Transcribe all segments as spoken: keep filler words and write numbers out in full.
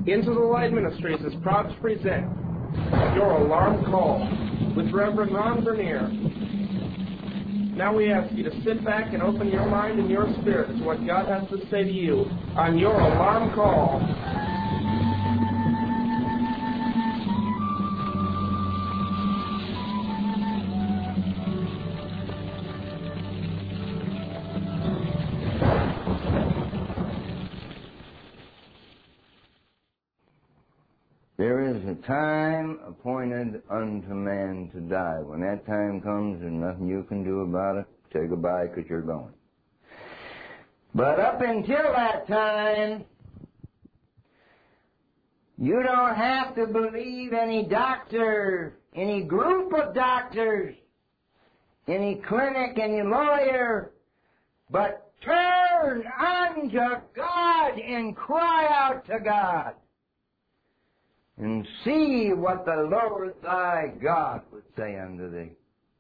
Into the Light Ministries is proud to present Your Alarm Call with Reverend Ron Bernier. Now we ask you to sit back and open your mind and your spirit to what God has to say to you on Your Alarm Call. There is a time appointed unto man to die. When that time comes, there's nothing you can do about it. Say goodbye because you're going. But up until that time, you don't have to believe any doctor, any group of doctors, any clinic, any lawyer, but turn unto God and cry out to God. And see what the Lord thy God would say unto thee.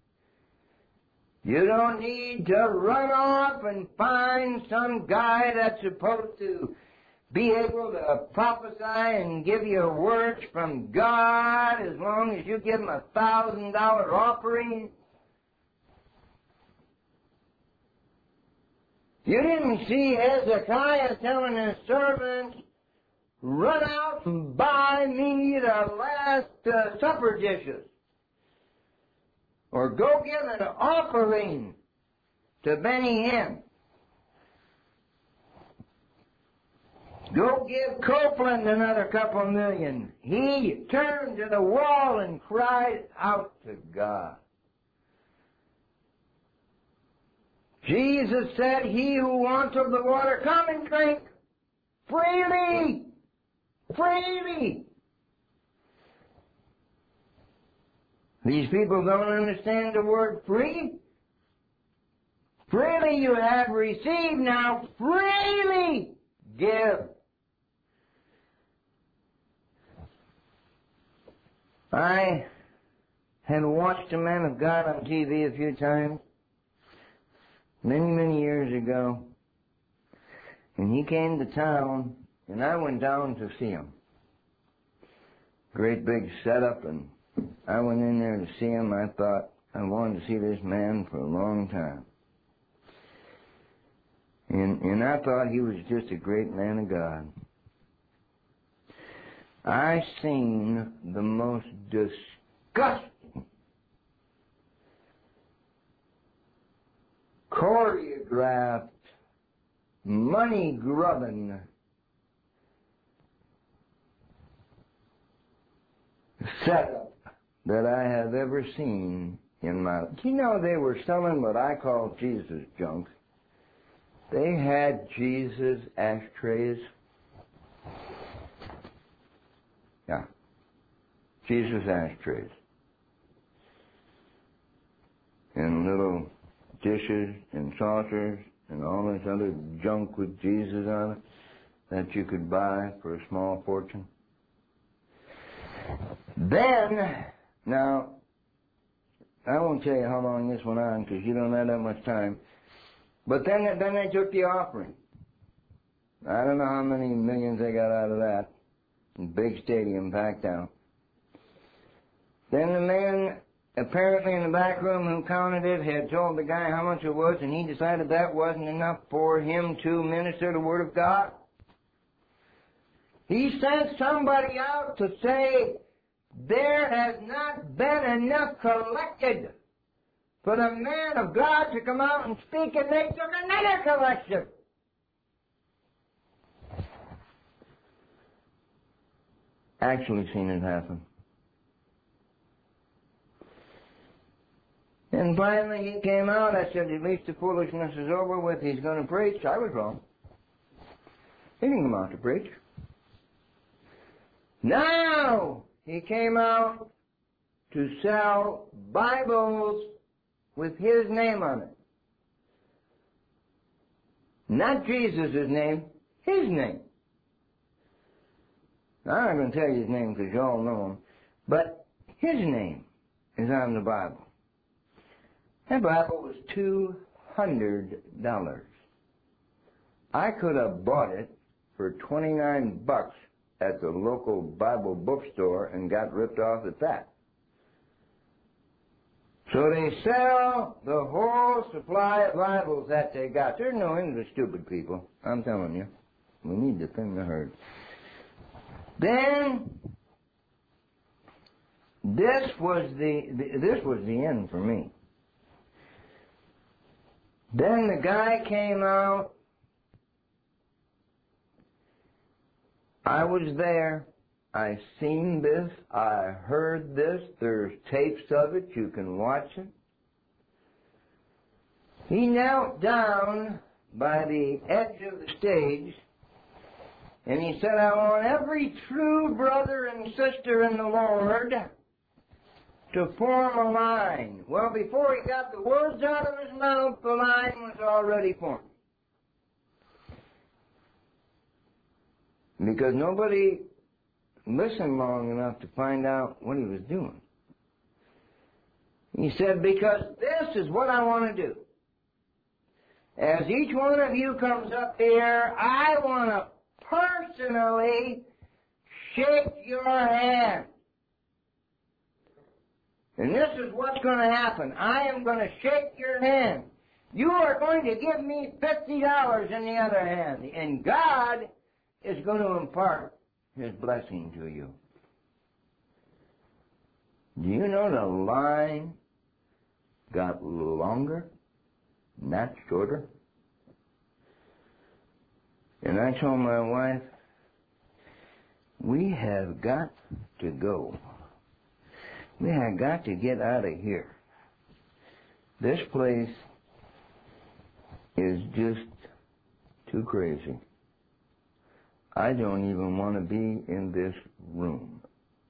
You don't need to run off and find some guy that's supposed to be able to prophesy and give you words from God as long as you give him a thousand dollar offering. You didn't see Hezekiah telling his servants, run out and buy me the last uh, supper dishes. Or go give an offering to Benny Hinn. Go give Copeland another couple million. He turned to the wall and cried out to God. Jesus said, he who wants of the water, come and drink freely. Freely. These people don't understand the word free. Freely you have received, now freely give. I had watched a man of God on T V a few times, many, many years ago, and he came to town. And I went down to see him. Great big setup, and I went in there to see him. I thought I wanted to see this man for a long time. And, and I thought he was just a great man of God. I seen the most disgusting, choreographed, money-grubbing setup that I have ever seen in my life. You know, they were selling what I call Jesus junk. They had Jesus ashtrays. Yeah. Jesus ashtrays. And little dishes and saucers and all this other junk with Jesus on it that you could buy for a small fortune. Then, now, I won't tell you how long this went on because you don't have that much time. But then, then they took the offering. I don't know how many millions they got out of that. Big stadium packed out. Then the man, apparently in the back room who counted it, had told the guy how much it was, and he decided that wasn't enough for him to minister the Word of God. He sent somebody out to say, there has not been enough collected for the man of God to come out and speak, and they took another collection. Actually seen it happen. And finally he came out. I said, at least the foolishness is over with. He's going to preach. I was wrong. He didn't come out to preach. Now he came out to sell Bibles with his name on it. Not Jesus' name, his name. Now, I'm not going to tell you his name because you all know him, but his name is on the Bible. That Bible was two hundred dollars. I could have bought it for twenty-nine bucks at the local Bible bookstore and got ripped off at that. So they sell the whole supply of Bibles that they got. There's no end to stupid people. I'm telling you. We need to thin the herd. Then, this was the, the this was the end for me. Then the guy came out. I was there. I seen this. I heard this. There's tapes of it. You can watch it. He knelt down by the edge of the stage and he said, I want every true brother and sister in the Lord to form a line. Well, before he got the words out of his mouth, the line was already formed. Because nobody listened long enough to find out what he was doing. He said, because this is what I want to do. As each one of you comes up here, I want to personally shake your hand. And this is what's going to happen. I am going to shake your hand. You are going to give me fifty dollars in the other hand. And God is going to impart His blessing to you. Do you know the line got longer, not shorter? And I told my wife, we have got to go. We have got to get out of here. This place is just too crazy. I don't even want to be in this room.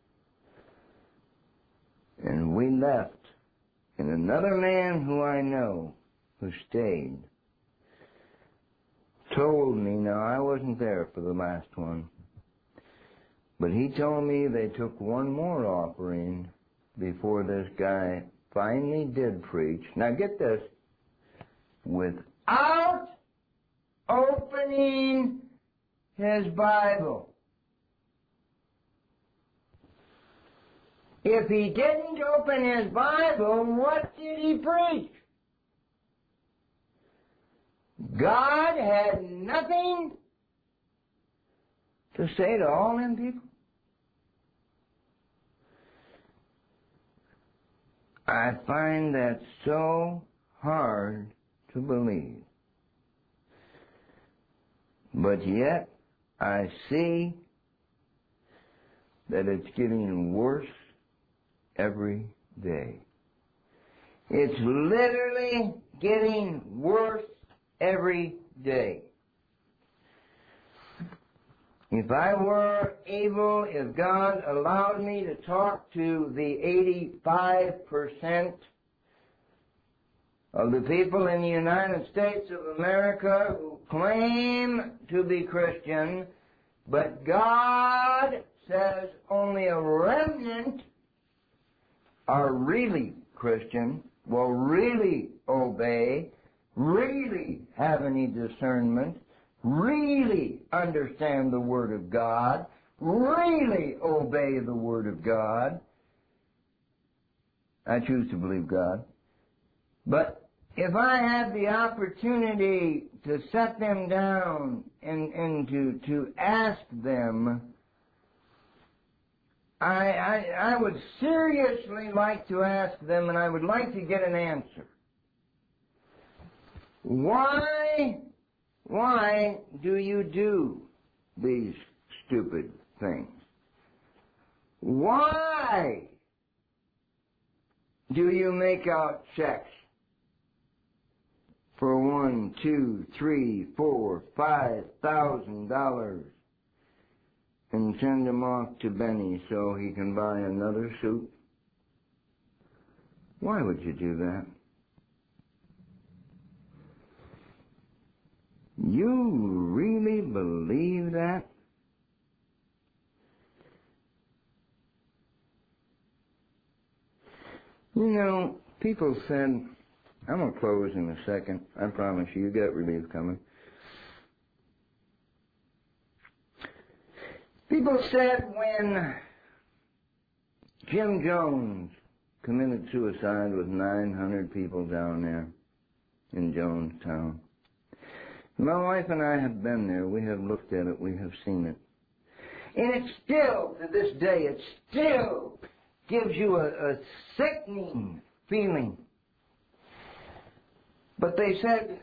And we left, and another man who I know, who stayed, told me, now I wasn't there for the last one, but he told me they took one more offering before this guy finally did preach. Now get this, without opening his Bible. If he didn't open his Bible, what did he preach? God had nothing to say to all them people? I find that so hard to believe. But yet, I see that it's getting worse every day. It's literally getting worse every day. If I were able, if God allowed me to talk to the eighty-five percent of the people in the United States of America who claim to be Christian, but God says only a remnant are really Christian, will really obey, really have any discernment, really understand the Word of God, really obey the Word of God. I choose to believe God. But if I had the opportunity to set them down and, and to, to ask them, I, I, I would seriously like to ask them, and I would like to get an answer. Why, why do you do these stupid things? Why do you make out checks for one, two, three, four, five thousand dollars and send them off to Benny so he can buy another suit? Why would you do that? You really believe that? You know, people said, I'm going to close in a second. I promise you, you got relief coming. People said when Jim Jones committed suicide with nine hundred people down there in Jonestown. My wife and I have been there. We have looked at it. We have seen it. And it still, to this day, it still gives you a, a sickening feeling. But they said,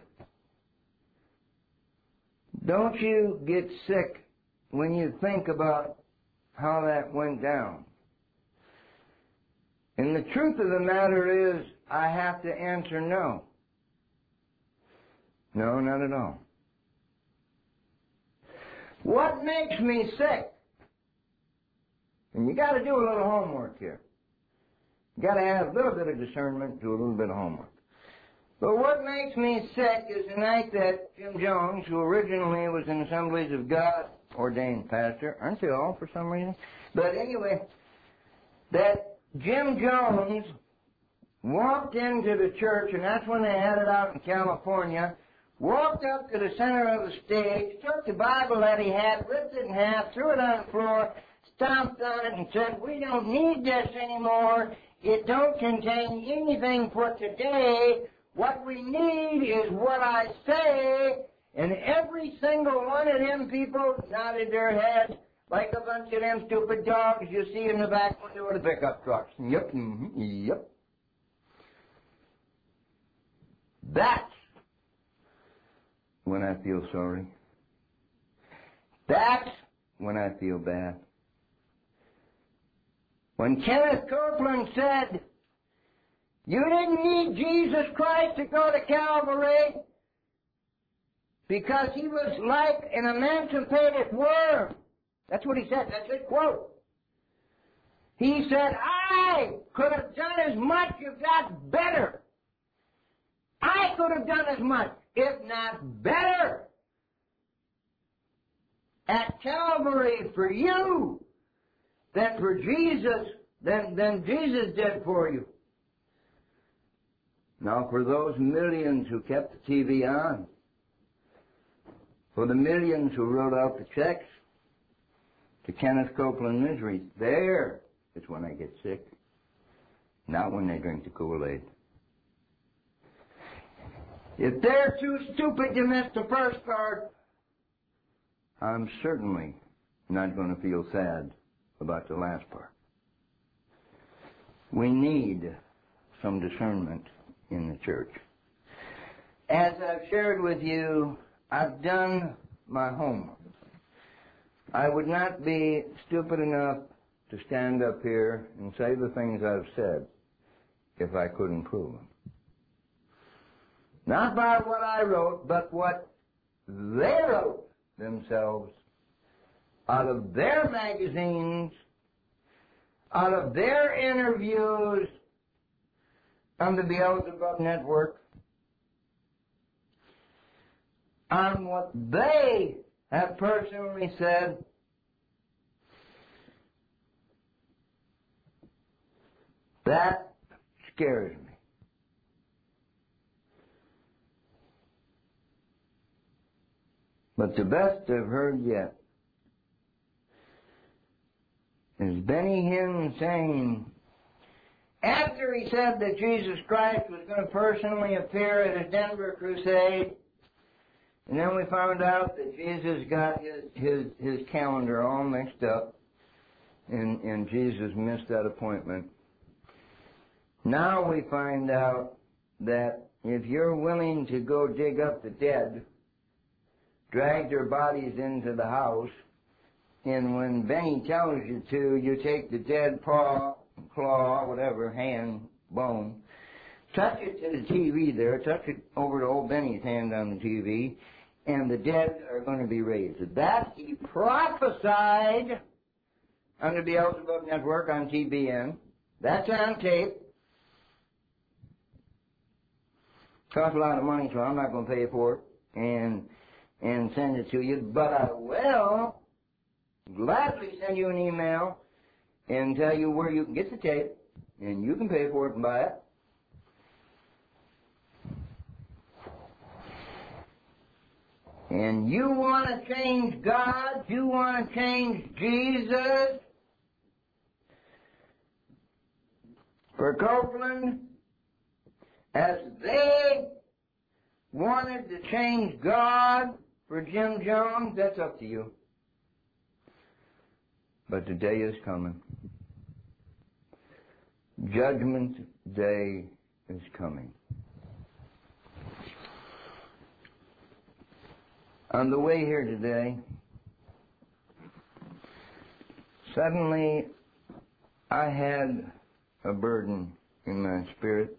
don't you get sick when you think about how that went down? And the truth of the matter is, I have to answer no. No, not at all. What makes me sick? And you got to do a little homework here. You got to have a little bit of discernment, do a little bit of homework. But what makes me sick is the night that Jim Jones, who originally was an Assemblies of God ordained pastor, aren't they all for some reason? But anyway, that Jim Jones walked into the church, and that's when they had it out in California, walked up to the center of the stage, took the Bible that he had, ripped it in half, threw it on the floor, stomped on it, and said, we don't need this anymore. It don't contain anything for today. What we need is what I say. And every single one of them people nodded their head like a bunch of them stupid dogs you see in the back window of the pickup trucks. Yep, mm-hmm, yep. That's when I feel sorry. That's when I feel bad. When Kenneth Copeland said, you didn't need Jesus Christ to go to Calvary because he was like an emancipated worm. That's what he said. That's his quote. He said, I could have done as much, if not better. I could have done as much, if not better, at Calvary for you than for Jesus, than, than Jesus did for you. Now, for those millions who kept the T V on, for the millions who wrote out the checks to Kenneth Copeland Ministries, there is when I get sick, not when they drink the Kool-Aid. If they're too stupid to miss the first part, I'm certainly not going to feel sad about the last part. We need some discernment in the church. As I've shared with you, I've done my homework. I would not be stupid enough to stand up here and say the things I've said if I couldn't prove them. Not by what I wrote, but what they wrote themselves out of their magazines, out of their interviews on the Beelzebub Network, on what they have personally said. That scares me. But the best I've heard yet is Benny Hinn saying, after he said that Jesus Christ was going to personally appear at a Denver crusade, and then we found out that Jesus got his, his, his calendar all mixed up, and, and Jesus missed that appointment. Now we find out that if you're willing to go dig up the dead, drag their bodies into the house, and when Benny tells you to, you take the dead paw, claw, whatever, hand, bone, touch it to the T V there, touch it over to old Benny's hand on the T V, and the dead are going to be raised. That he prophesied on the Beelzebub Network on T B N. That's on tape. Costs a lot of money, so I'm not going to pay for it and and send it to you, but I will gladly send you an email and tell you where you can get the tape, and you can pay for it and buy it. and you want to change God, you want to change Jesus, for Copeland, as they wanted to change God for Jim Jones, that's up to you. But the day is coming. Judgment Day is coming. On the way here today, suddenly I had a burden in my spirit.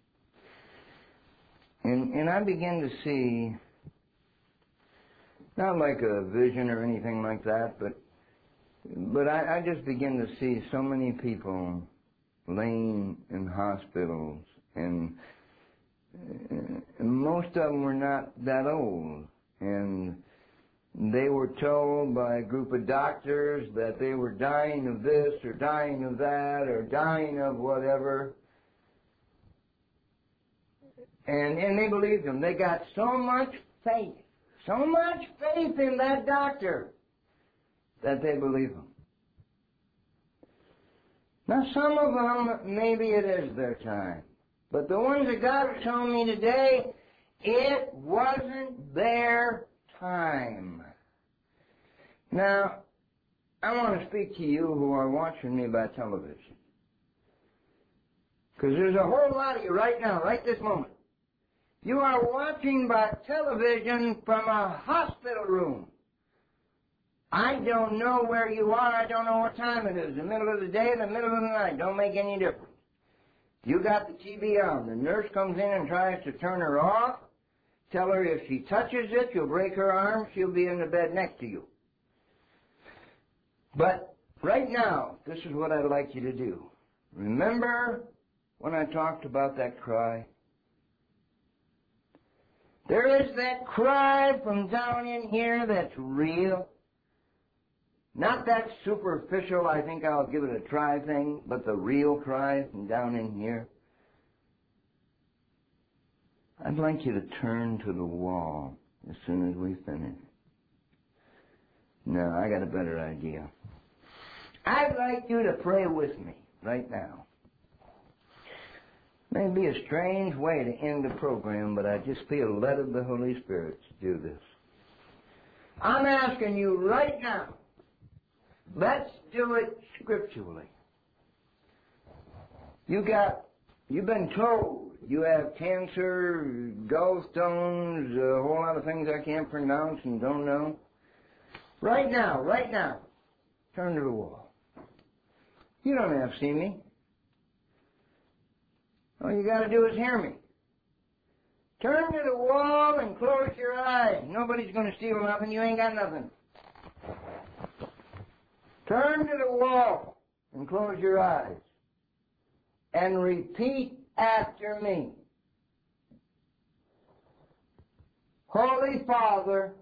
And, and I began to see, not like a vision or anything like that, but but I, I just began to see so many people laying in hospitals, and, and most of them were not that old. And they were told by a group of doctors that they were dying of this or dying of that or dying of whatever. And, and they believed them. They got so much faith, so much faith in that doctor that they believe him. Now some of them, maybe it is their time. But the ones that God is telling me today, it wasn't their time. Now, I want to speak to you who are watching me by television. Because there's a whole lot of you right now, right this moment. You are watching by television from a hospital room. I don't know where you are. I don't know what time it is. The middle of the day, the middle of the night. Don't make any difference. You got the T V on. The nurse comes in and tries to turn her off. Tell her if she touches it, you'll break her arm. She'll be in the bed next to you. But right now, this is what I'd like you to do. Remember when I talked about that cry? There is that cry from down in here that's real. Not that superficial, I think I'll give it a try thing, but the real cry from down in here. I'd like you to turn to the wall as soon as we finish. No, I got a better idea. I'd like you to pray with me right now. May be a strange way to end the program, but I just feel led of the Holy Spirit to do this. I'm asking you right now, let's do it scripturally. You got, you've been told you have cancer, gallstones, a whole lot of things I can't pronounce and don't know. Right now, right now, turn to the wall. You don't have to see me. All you got to do is hear me. Turn to the wall and close your eyes. Nobody's going to steal nothing. You ain't got nothing. Turn to the wall and close your eyes and repeat after me. Holy Father,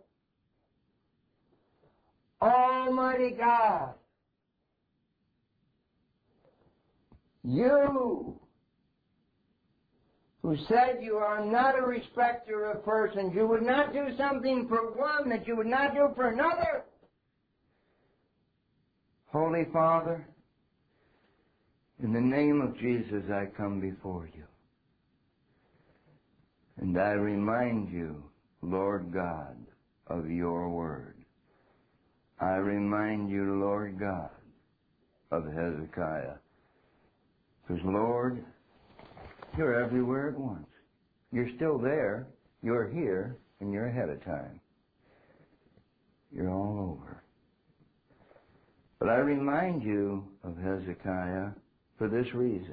Almighty God, you who said you are not a respecter of persons, you would not do something for one that you would not do for another. Holy Father, in the name of Jesus I come before you. And I remind you, Lord God, of your word. I remind you, Lord God, of Hezekiah. Because, Lord, you're everywhere at once. You're still there, you're here, and you're ahead of time. You're all over. But I remind you of Hezekiah for this reason.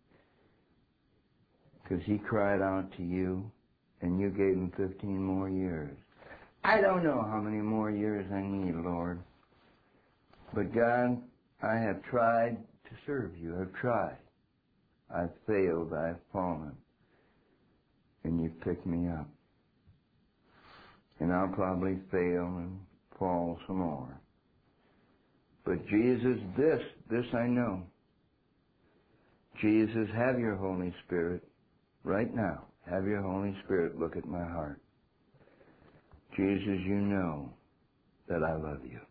Because he cried out to you, and you gave him fifteen more years. I don't know how many more years I need, Lord. But God, I have tried to serve you. I've tried. I've failed. I've fallen. And you've picked me up. And I'll probably fail and fall some more. But Jesus, this, this I know. Jesus, have your Holy Spirit right now. Have your Holy Spirit look at my heart. Jesus, you know that I love you.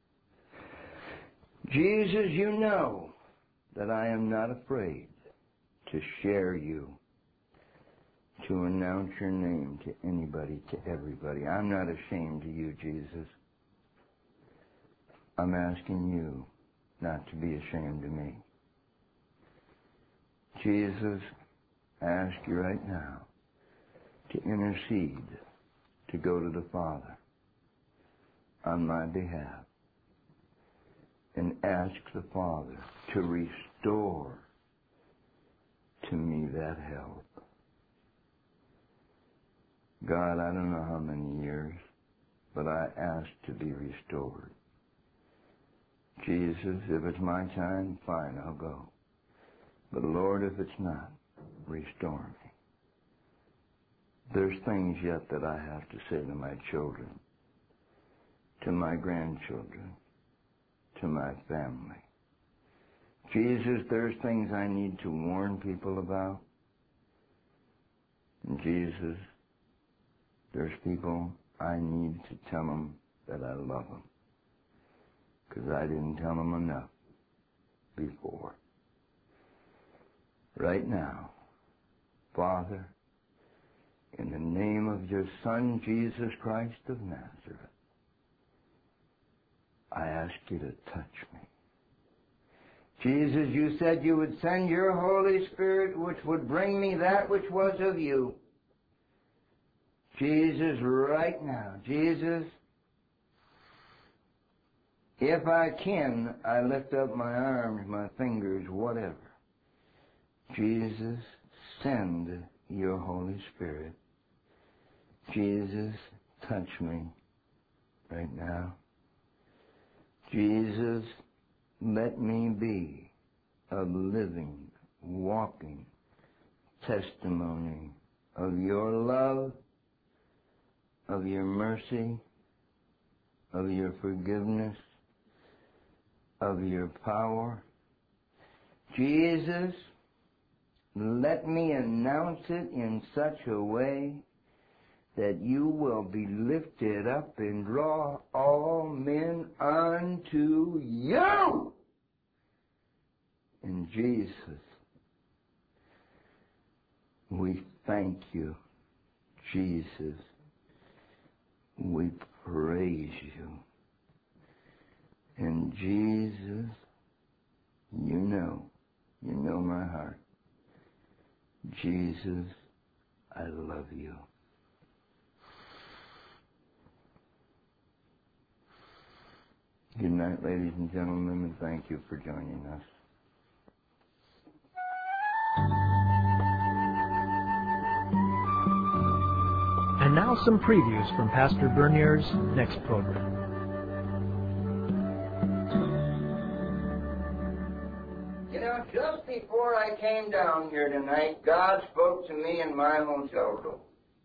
Jesus, you know that I am not afraid to share you, to announce your name to anybody, to everybody. I'm not ashamed of you, Jesus. I'm asking you not to be ashamed of me. Jesus, I ask you right now to intercede, to go to the Father on my behalf and ask the Father to restore to me that help. God, I don't know how many years, but I ask to be restored. Jesus, if it's my time, fine, I'll go. But Lord, if it's not, restore me. There's things yet that I have to say to my children, to my grandchildren, to my family. Jesus, there's things I need to warn people about. And Jesus, there's people I need to tell them that I love them, because I didn't tell them enough before. Right now, Father, in the name of your Son, Jesus Christ of Nazareth, I ask you to touch me. Jesus, you said you would send your Holy Spirit, which would bring me that which was of you. Jesus, right now, Jesus, if I can, I lift up my arms, my fingers, whatever. Jesus, send your Holy Spirit. Jesus, touch me right now. Jesus, let me be a living, walking testimony of your love, of your mercy, of your forgiveness, of your power. Jesus, let me announce it in such a way that you will be lifted up and draw all men unto you. And Jesus, we thank you. Jesus, we praise you. And Jesus, you know, you know my heart. Jesus, I love you. Good night, ladies and gentlemen, and thank you for joining us. And now some previews from Pastor Bernier's next program. You know, just before I came down here tonight, God spoke to me in my hotel room.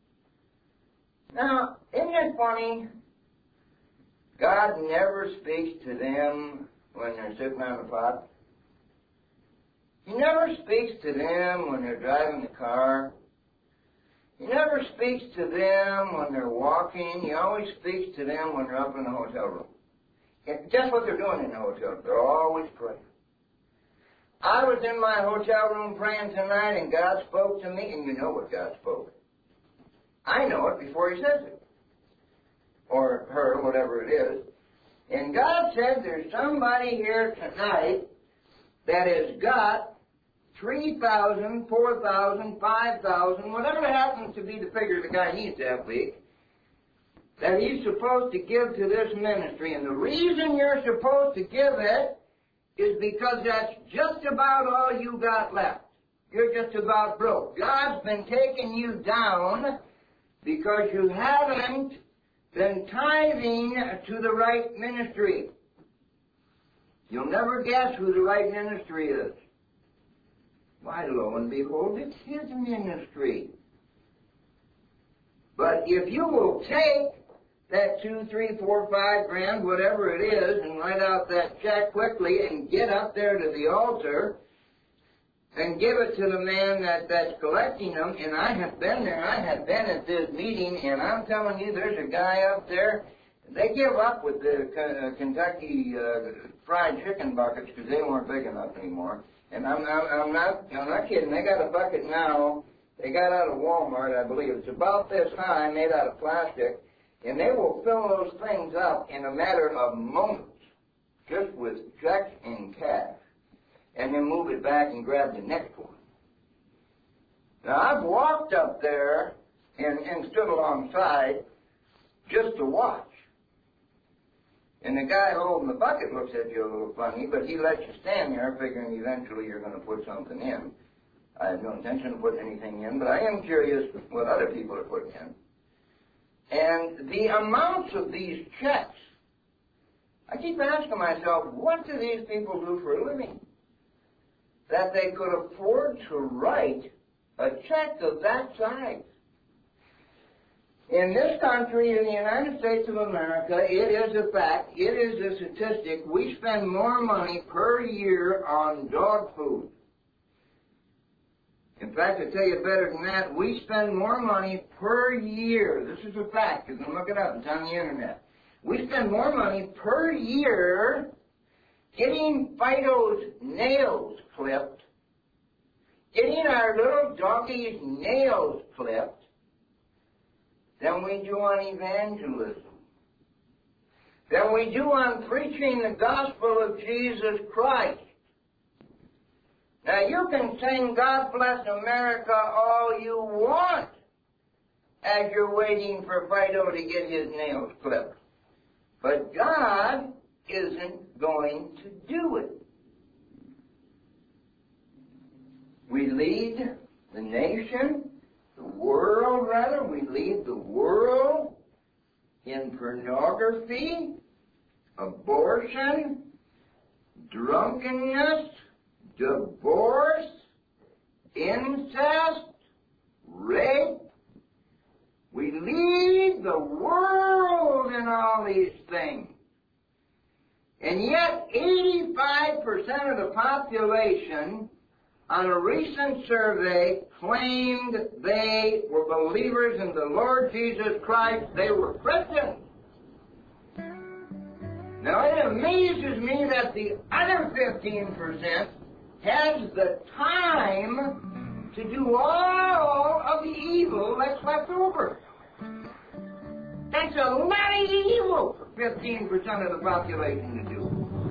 Now, isn't it funny? God never speaks to them when they're sitting on the pot. He never speaks to them when they're driving the car. He never speaks to them when they're walking. He always speaks to them when they're up in the hotel room. And guess what they're doing in the hotel room? They're always praying. I was in my hotel room praying tonight, and God spoke to me, and you know what God spoke. I know it before He says it. Or her, whatever it is. And God said there's somebody here tonight that has got three thousand, four thousand, five thousand, whatever happens to be the figure the guy needs that week, that he's supposed to give to this ministry. And the reason you're supposed to give it is because that's just about all you got left. You're just about broke. God's been taking you down because you haven't been tithing to the right ministry. You'll never guess who the right ministry is. Why, lo and behold, it's His ministry. But if you will take that two, three, four, five grand, whatever it is, and write out that check quickly and get up there to the altar and give it to the man that, that's collecting them. And I have been there. I have been at this meeting, and I'm telling you, there's a guy up there. They give up with the uh, Kentucky uh, fried chicken buckets because they weren't big enough anymore. And I'm, I'm, I'm not, I'm not kidding. They got a bucket now. They got out of Walmart, I believe. It's about this high, made out of plastic, and they will fill those things up in a matter of moments, just with checks and cash, and then move it back and grab the next one. Now, I've walked up there and, and stood alongside just to watch. And the guy holding the bucket looks at you a little funny, but he lets you stand there figuring eventually you're going to put something in. I have no intention of putting anything in, but I am curious what other people are putting in. And the amounts of these checks, I keep asking myself, what do these people do for a living? That they could afford to write a check of that size. In this country, in the United States of America, it is a fact, it is a statistic, we spend more money per year on dog food. In fact, I tell you better than that, we spend more money per year, this is a fact, you can look it up, it's on the internet. We spend more money per year getting Fido's nails clipped, getting our little doggy's nails clipped, than we do on evangelism, than we do on preaching the gospel of Jesus Christ. Now, you can sing God Bless America all you want as you're waiting for Fido to get his nails clipped. But God isn't going to do it. We lead the nation, the world rather, we lead the world in pornography, abortion, drunkenness, divorce, incest, rape. We lead the world in all these things. And yet eighty-five percent of the population on a recent survey claimed they were believers in the Lord Jesus Christ. They were Christians. Now it amazes me that the other fifteen percent has the time to do all of the evil that's left over. That's a lot of evil for fifteen percent of the population to do.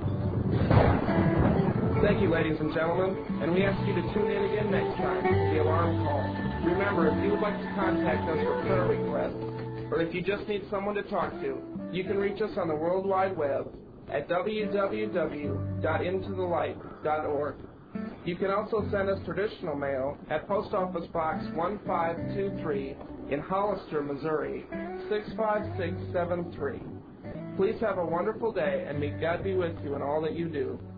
Thank you, ladies and gentlemen, and we ask you to tune in again next time for the alarm call. Remember, if you would like to contact us for prayer requests, or if you just need someone to talk to, you can reach us on the World Wide Web at w w w dot into the light dot org. You can also send us traditional mail at Post Office Box one five two three in Hollister, Missouri, six five six seven three. Please have a wonderful day, and may God be with you in all that you do.